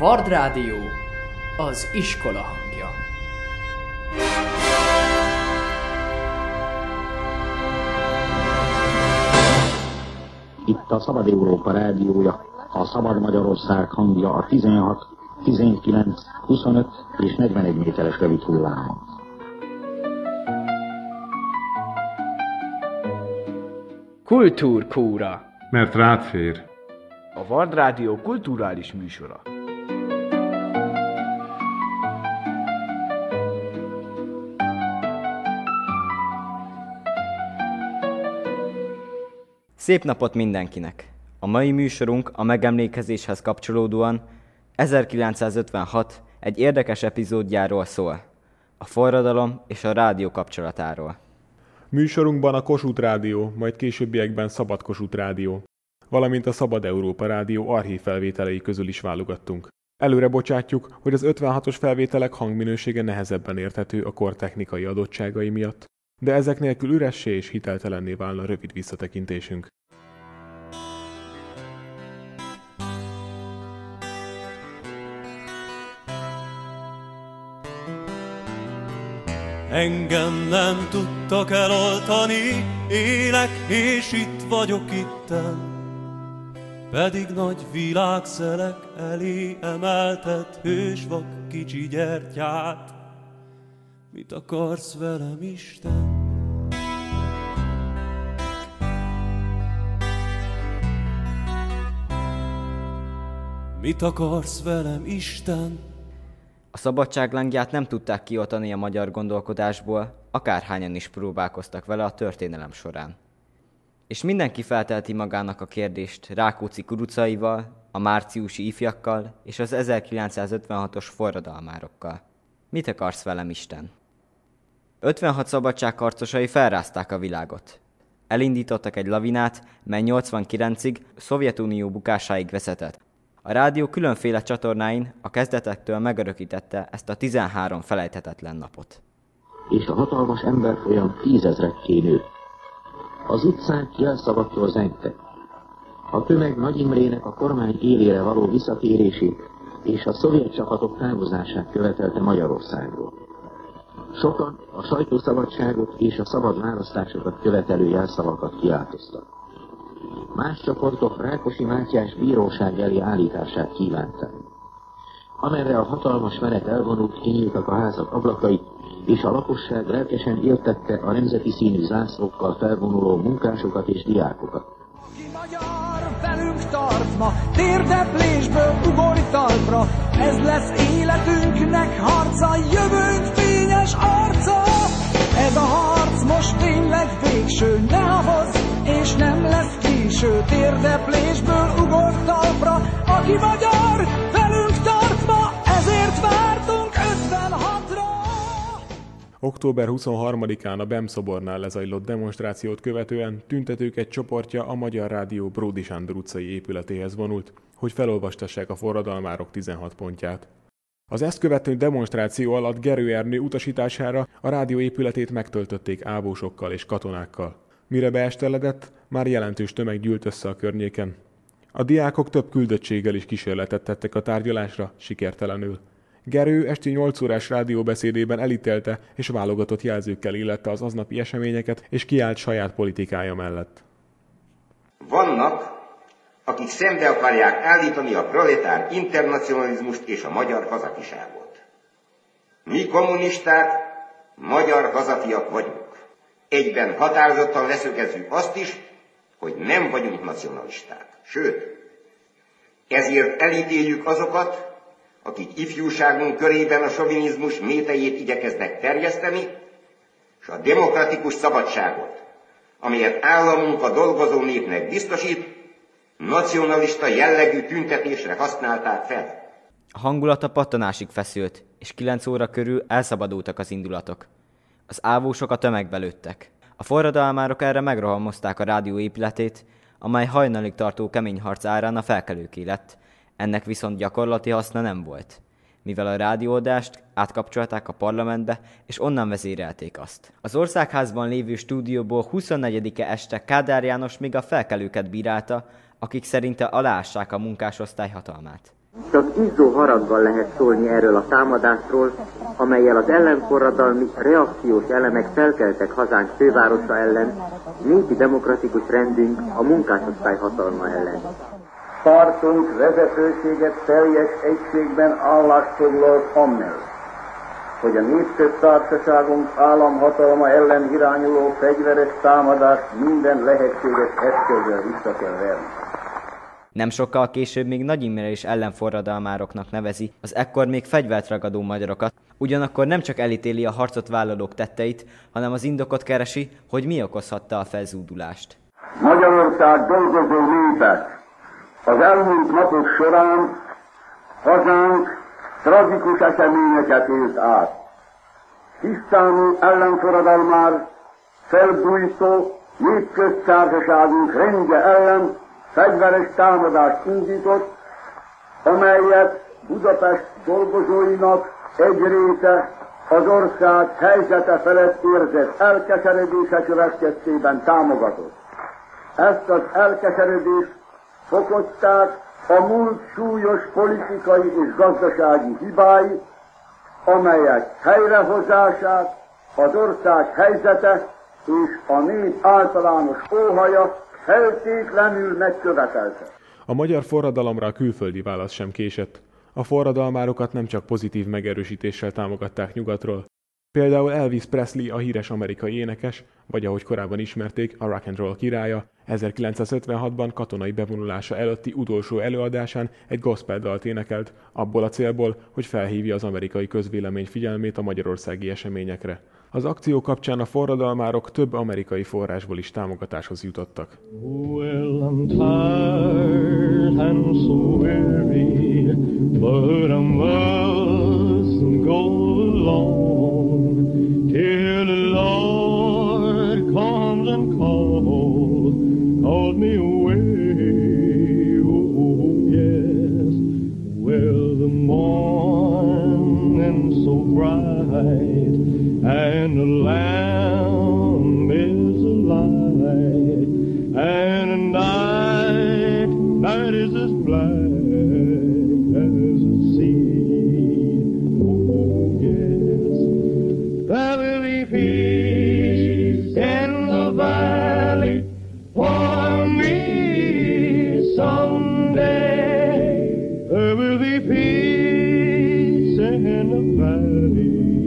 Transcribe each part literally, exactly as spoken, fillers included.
Vard Rádió, az iskola hangja. Itt a Szabad Európa Rádiója, a Szabad Magyarország hangja a tizenhat, tizenkilenc, huszonöt és negyvenegy méteres rövid hullámon. Kultúrkúra. Mert rád fér. A Vard Rádió kulturális műsora. Szép napot mindenkinek! A mai műsorunk a megemlékezéshez kapcsolódóan ezerkilencszázötvenhat egy érdekes epizódjáról szól, a forradalom és a rádió kapcsolatáról. Műsorunkban a Kossuth Rádió, majd későbbiekben Szabad Kossuth Rádió, valamint a Szabad Európa Rádió archív felvételei közül is válogattunk. Előre bocsátjuk, hogy az ötvenhatos felvételek hangminősége nehezebben érthető a kor technikai adottságai miatt, de ezek nélkül üressé és hiteltelenné válna rövid visszatekintésünk. Engem nem tudtak eloltani, élek és itt vagyok itten, pedig nagy világszelek elé emeltet hősvak kicsi gyertyát. Mit akarsz velem, Isten? Mit akarsz velem, Isten? A szabadság lángját nem tudták kioltani a magyar gondolkodásból, akárhányan is próbálkoztak vele a történelem során. És mindenki feltelti magának a kérdést Rákóczi kurucaival, a márciusi ifjakkal és az ezerkilencszázötvenhatos forradalmárokkal. Mit akarsz velem, Isten? ötvenhat szabadságharcosai felrázták a világot. Elindítottak egy lavinát, mely nyolcvankilencig Szovjetunió bukásáig vezetett. A rádió különféle csatornáin a kezdetektől megörökítette ezt a tizenhárom felejthetetlen napot. És a hatalmas emberfolyam tízezrekké nőtt. Az utcán jelszavaktól zengtek. A tömeg Nagy Imrének a kormány élére való visszatérését és a szovjet csapatok távozását követelte Magyarországról. Sokan a sajtószabadságot és a szabad választásokat követelő jelszavakat kiáltoztak. Más csoportok Rákosi Mátyás bíróság elé állítását kívánták. Amerre a hatalmas menet elvonult, kinyíltak a házak ablakai, és a lakosság lelkesen éltette a nemzeti színű zászlókkal felvonuló munkásokat és diákokat. Aki magyar velünk tart ma, térdeplésből ugorj talpra, ez lesz életünknek harca, jövőnk fényes arca. Ez a harc most tényleg végső, ne havazz, és nem lesz késő, térdeplésből ugorj talpra, aki magyar velünk tart ma, ezért vártunk ötvenhatra. október huszonharmadikán a BEM szobornál lezajlott demonstrációt követően tüntetők egy csoportja a Magyar Rádió Bródy Sándor utcai épületéhez vonult, hogy felolvastassák a forradalmárok tizenhat pontját. Az ezt követő demonstráció alatt Gerő Ernő utasítására a rádió épületét megtöltötték ávósokkal és katonákkal. Mire beesteledett, már jelentős tömeg gyűlt össze a környéken. A diákok több küldöttséggel is kísérletet tettek a tárgyalásra, sikertelenül. Gerő esti nyolc órás rádióbeszédében elítélte és válogatott jelzőkkel illette az aznapi eseményeket, és kiállt saját politikája mellett. Vannak, akik szembe akarják állítani a proletár internacionalizmust és a magyar hazafiságot. Mi kommunisták magyar hazafiak vagyunk. Egyben határozottan leszögezzük azt is, hogy nem vagyunk nacionalisták. Sőt, ezért elítéljük azokat, akik ifjúságunk körében a sovinizmus métejét igyekeznek terjeszteni, és a demokratikus szabadságot, amelyet államunk a dolgozó népnek biztosít, nacionalista jellegű tüntetésre használták fel. A hangulat a pattanásig feszült, és kilenc óra körül elszabadultak az indulatok. Az ávósok a tömegbe lőttek. A forradalmárok erre megrohamozták a rádió épületét, amely hajnalig tartó kemény harc árán a felkelőké lett. Ennek viszont gyakorlati haszna nem volt, mivel a rádióadást átkapcsolták a parlamentbe, és onnan vezérelték azt. Az Országházban lévő stúdióból huszonnegyedike este Kádár János még a felkelőket bírálta, akik szerinte aláássák a munkásosztály hatalmát. Csak izzó haraggal lehet szólni erről a támadásról, amellyel az ellenforradalmi reakciós elemek felkeltek hazánk fővárosa ellen, népi demokratikus rendünk a munkásosztály hatalma ellen. Pártunk vezetőséget teljes egységben állást foglalt amellett, hogy a népköztársaságunk államhatalma ellen irányuló fegyveres támadást minden lehetséges eszközzel vissza kell verni. Nem sokkal később még Nagy Imre is ellenforradalmároknak nevezi az ekkor még fegyvert ragadó magyarokat, ugyanakkor nem csak elítéli a harcot vállalók tetteit, hanem az indokot keresi, hogy mi okozhatta a felzúdulást. Magyarország dolgozó népek az elmúlt napok során hazánk tragikus eseményeket élt át. Tisztánú ellenforradalmár felbújtó népköztársaságunk rendje ellen fegyveres támadást indított, amelyet Budapest dolgozóinak egy része az ország helyzete felett érzett elkeseredése következtében támogatott. Ezt az elkeseredést fokozták a múlt súlyos politikai és gazdasági hibái, amelyek helyrehozását az ország helyzete és a nép általános óhaja feltétlenül megkövetelte. A magyar forradalomra a külföldi válasz sem késett. A forradalmárokat nem csak pozitív megerősítéssel támogatták nyugatról. Például Elvis Presley, a híres amerikai énekes, vagy ahogy korábban ismerték, a rock and roll királya, ezerkilencszázötvenhatban katonai bevonulása előtti utolsó előadásán egy gospel dalt énekelt, abból a célból, hogy felhívja az amerikai közvélemény figyelmét a magyarországi eseményekre. Az akció kapcsán a forradalmárok több amerikai forrásból is támogatáshoz jutottak. Well, I'm tired and so weary, but I must go along till the Lord comes and calls, calls me away, oh yes. Well, the morning so bright and the lamb is a light, and the night, night is as black as the sea. Oh yes, there will be peace in the valley for me someday. There will be peace in the valley.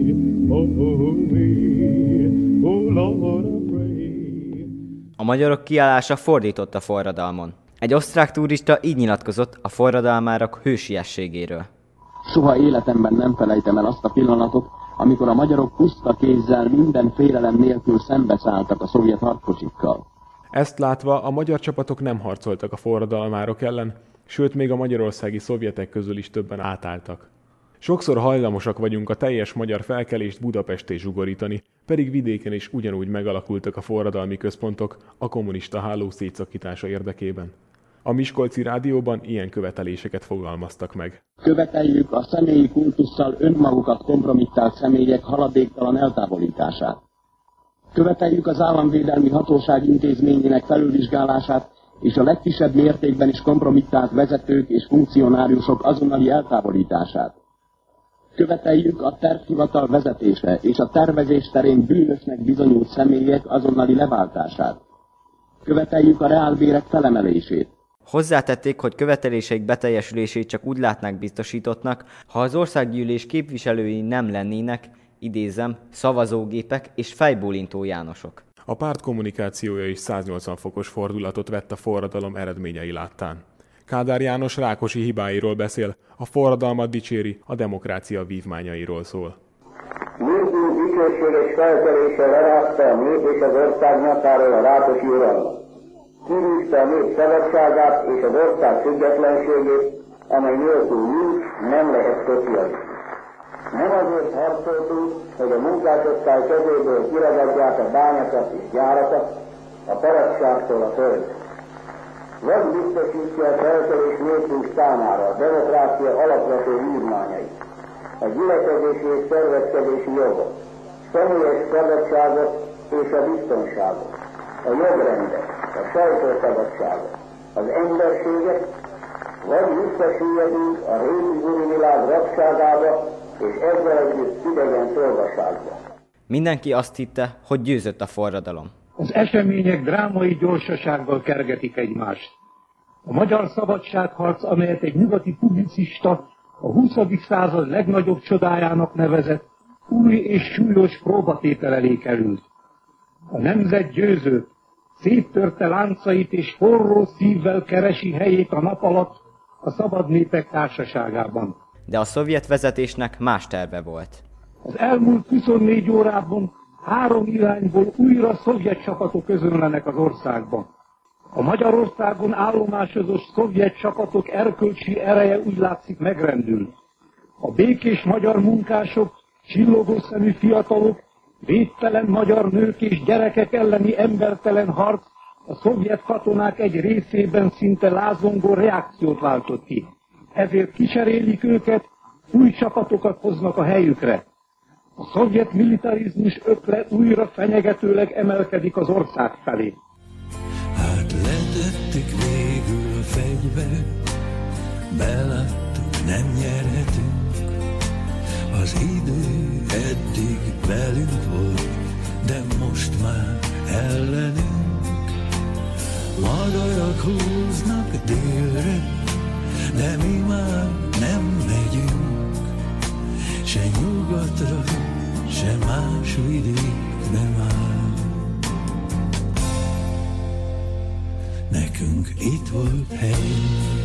A magyarok kiállása fordított a forradalmon. Egy osztrák turista így nyilatkozott a forradalmárok hősiességéről. Soha életemben nem felejtem el azt a pillanatot, amikor a magyarok puszta kézzel minden félelem nélkül szembeszálltak a szovjet harckocsikkal. Ezt látva a magyar csapatok nem harcoltak a forradalmárok ellen, sőt még a magyarországi szovjetek közül is többen átálltak. Sokszor hajlamosak vagyunk a teljes magyar felkelést Budapesté zsugorítani, pedig vidéken is ugyanúgy megalakultak a forradalmi központok a kommunista háló szétszakítása érdekében. A Miskolci Rádióban ilyen követeléseket fogalmaztak meg. Követeljük a személyi kultusszal önmagukat kompromittált személyek haladéktalan eltávolítását. Követeljük az államvédelmi hatóság intézményének felülvizsgálását és a legkisebb mértékben is kompromittált vezetők és funkcionáriusok azonnali eltávolítását. Követeljük a tervhivatal vezetése és a tervezés terén bűnösnek bizonyult személyek azonnali leváltását. Követeljük a reálbérek felemelését. Hozzátették, hogy követeléseik beteljesülését csak úgy látnák biztosítottnak, ha az országgyűlés képviselői nem lennének, idézem, szavazógépek és fejbólintó Jánosok. A párt kommunikációja is száznyolcvan fokos fordulatot vett a forradalom eredményei láttán. Kádár János Rákosi hibáiról beszél, a forradalmat dicséri, a demokrácia vívmányairól szól. Népünk dicsőséges felkelése lerázta a nép és az ország nyakáról a Rákosi uralmat. Kirűzte a nép szabadságát és az ország függetlenségét, amely nélkül nincs, nem lehet szocializmus. Nem azért harcoltunk, hogy a munkásosztály kezéből kiragadják a bányakat és gyárakat, a paradságtól a föld. Vagy biztosítja a felkelés népünk számára a demokrácia alapvető vívmányait, a gyülekezési és szervezkedési jogot, személyes szabadságot és a biztonságot, a jogrendet, a sajtószabadságot, az emberséget vagy visszasüllyedünk a régi guru világ rabságába, és ezzel együtt idegen szolgaságba. Mindenki azt hitte, hogy győzött a forradalom. Az események drámai gyorsasággal kergetik egymást. A magyar szabadságharc, amelyet egy nyugati publicista a huszadik század legnagyobb csodájának nevezett, új és súlyos próbatétel elé került. A nemzet győzött, széttörte láncait és forró szívvel keresi helyét a nap alatt a szabad népek társaságában. De a szovjet vezetésnek más terve volt. Az elmúlt huszonnégy órában három irányból újra szovjet csapatok özönlenek az országban. A Magyarországon állomásozó szovjet csapatok erkölcsi ereje úgy látszik megrendül. A békés magyar munkások, csillogó szemű fiatalok, védtelen magyar nők és gyerekek elleni embertelen harc a szovjet katonák egy részében szinte lázongó reakciót váltott ki. Ezért kicserélik őket, új csapatokat hoznak a helyükre. A szovjet militarizmus ökle újra fenyegetőleg emelkedik az ország felé. Hát letették végül a fegyvert, beláttuk, nem nyerhetünk. Az idő eddig velünk volt, de most már ellenünk. Madarak húznak délre, de mi már nem megyünk. Se nyugatra, se más vidékre már. Nekünk itt volt helyünk.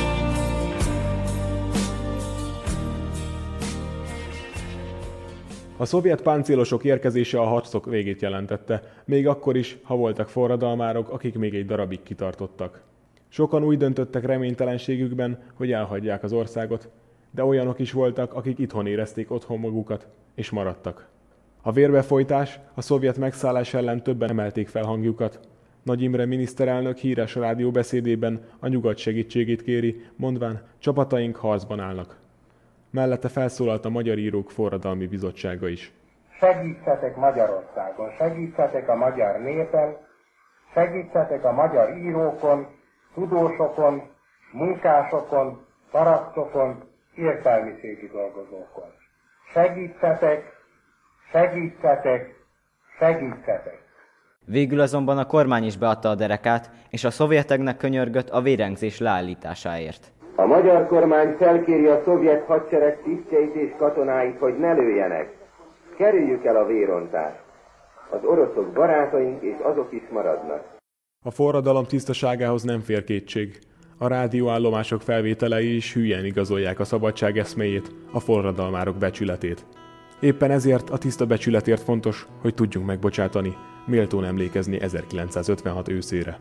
A szovjet páncélosok érkezése a harcok végét jelentette, még akkor is, ha voltak forradalmárok, akik még egy darabig kitartottak. Sokan úgy döntöttek reménytelenségükben, hogy elhagyják az országot, de olyanok is voltak, akik itthon érezték otthon magukat, és maradtak. A vérbefolytás, a szovjet megszállás ellen többen emelték fel hangjukat. Nagy Imre miniszterelnök híres rádióbeszédében a nyugat segítségét kéri, mondván, csapataink harcban állnak. Mellette felszólalt a Magyar Írók Forradalmi Bizottsága is. Segítsetek Magyarországon, segítsetek a magyar népen, segítsetek a magyar írókon, tudósokon, munkásokon, parasztokon, értelmiségi dolgozókon. Segítsetek, segítsetek, segítsetek! Végül azonban a kormány is beadta a derekát, és a szovjeteknek könyörgött a vérengzés leállításáért. A magyar kormány felkéri a szovjet hadsereg tisztjeit és katonáit, hogy ne lőjenek. Kerüljük el a vérontást. Az oroszok barátaink, és azok is maradnak. A forradalom tisztaságához nem fér kétség. A rádióállomások felvételei is hülyen igazolják a szabadság eszméjét, a forradalmárok becsületét. Éppen ezért a tiszta becsületért fontos, hogy tudjunk megbocsátani, méltón emlékezni ezerkilencszázötvenhat őszére.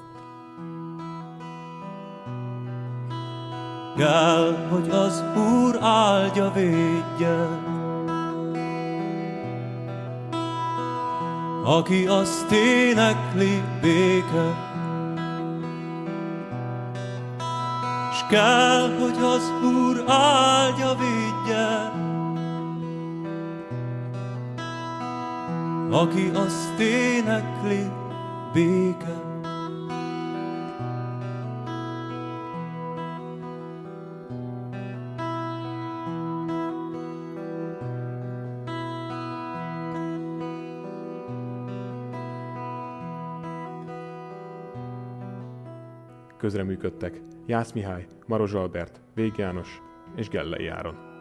Kell, hogy az Úr áldja védje, aki azt énekli béke. S kell, hogy az Úr áldja védje, aki azt énekli béke. Közreműködtek Jász Mihály, Maros Albert, Vég János és Gellei Áron.